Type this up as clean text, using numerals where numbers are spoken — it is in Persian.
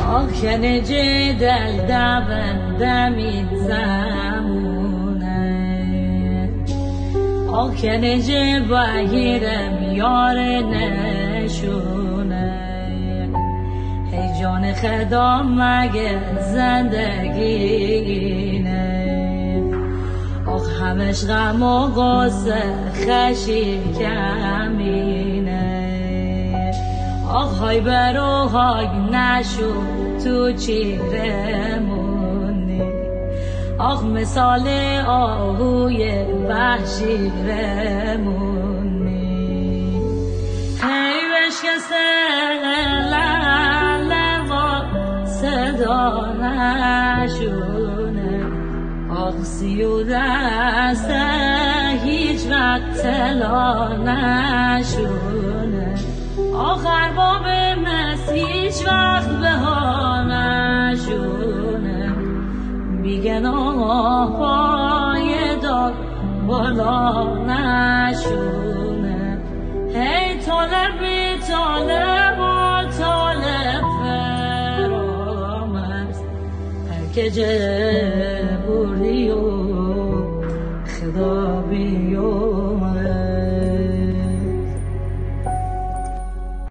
آخن جدل دمید زمونه آخن جبهیرم یار نشونه ای جان خدا مگه زندگی نه آخ همش غم و غصه خشی کمینه آخ های برو های نشو تو چیرمونی آخ مثال آهوی وحشی رمونی هی بشکسته لعلقا صدا نشونه آخ سیو دسته هیچ وقت تلا نشونه آخر باب مست هیچ وقت به ها نشونه بیگناه پای دار بالا نشونه هی طالب بی طالب و طالب فرامرز هر که جه بوری و